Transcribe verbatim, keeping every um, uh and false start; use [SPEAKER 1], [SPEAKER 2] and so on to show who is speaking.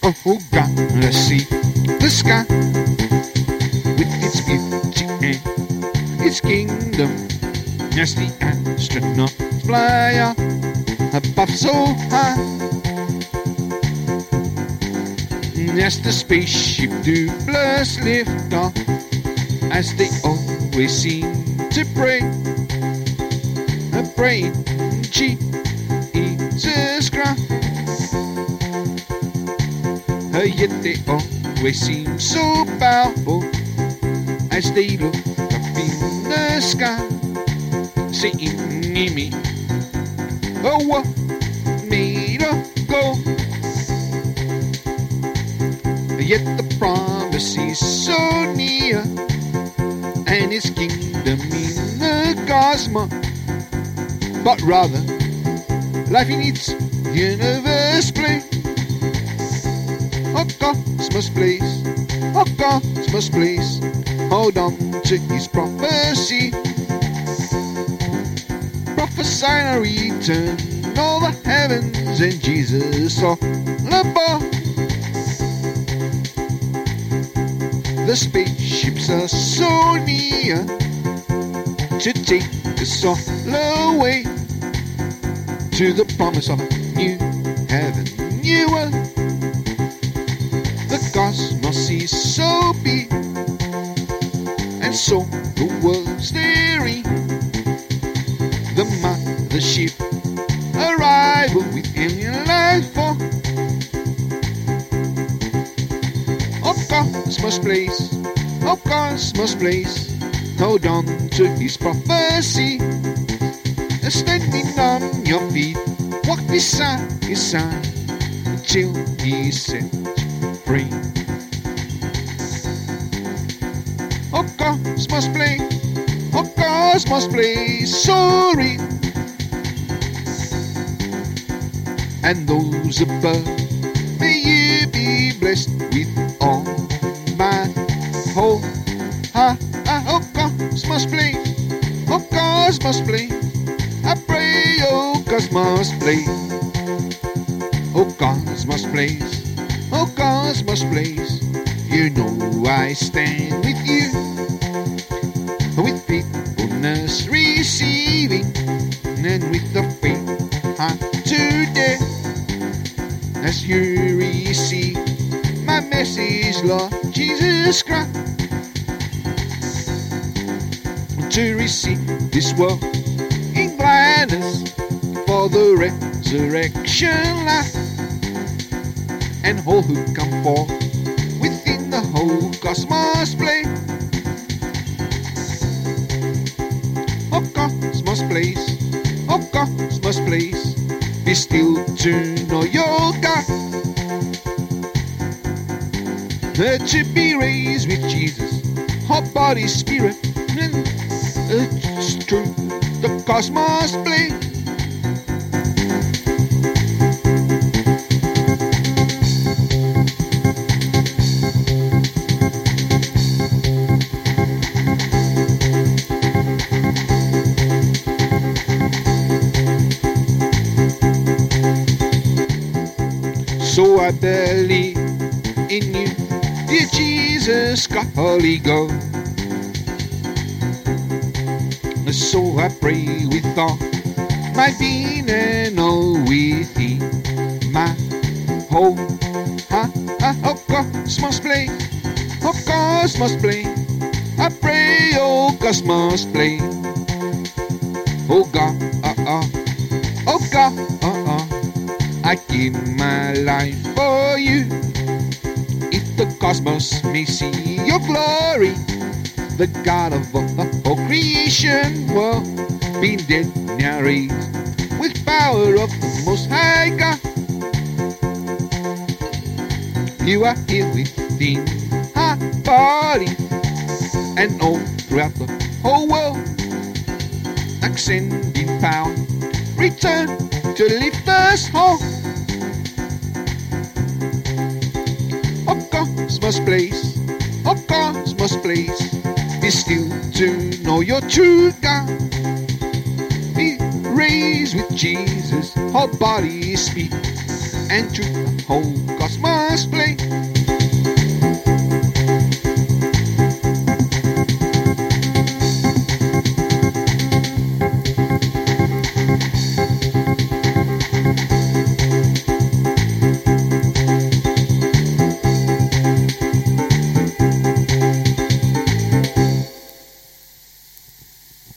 [SPEAKER 1] Oh, gonna see the sky with its beauty and its kingdom, as the astronauts fly up above so high, as the spaceship doublers lift off, as they always seem to pray, a praying Jesus Christ. Uh, yet they always seem so powerful as they look up in the sky, saying, me, oh, what made of gold? Yet the promise is so near, and His kingdom in the cosmos, but rather life in its universe place. Oh, cosmos place, oh, cosmos place, hold on to His prophecy. Prophesy a return, all the heavens and Jesus all above. The spaceships are so near to take us all away to the promise of a new heaven, new earth. The cosmos is so big, and so the world's staring. The mothership arrival with alien life form. Oh, cosmos place, oh, cosmos place, hold on to His prophecy. Standing on your feet, walk beside His side until He set you free. Oh, cosmos place, oh, cosmos place, so real. And those above, may you be blessed with all my whole heart. Oh, cosmos place, oh, cosmos place, I pray, oh, cosmos place, oh, cosmos place, oh, cosmos place, you know I stand with you, with faithfulness receiving, and with the faith heart today, as you receive my message, Lord Jesus Christ, to receive this world in gladness for the resurrection life, and all who come forth within the whole cosmos place. Oh, cosmos place, oh, cosmos place, be still to know your God, that to be raised with Jesus, whole body, spirit, and it's true. The cosmos place. So I believe in you, dear Jesus, God, Holy Ghost. So I pray with all my being and all within my whole heart. Oh, cosmos play, oh, cosmos play, I pray, oh, cosmos play. Oh God, uh, uh, oh God, uh, uh, I give my life for you. If the cosmos may see your glory, the God of all, all creation, world, being dead now raised with power of the Most High God. You are here within our body and all throughout the whole world, ascending power, return to lift us home. Oh, cosmos place, oh, cosmos place, be still to know your true God. Be raised with Jesus, whole body speak, and to the whole cosmos play.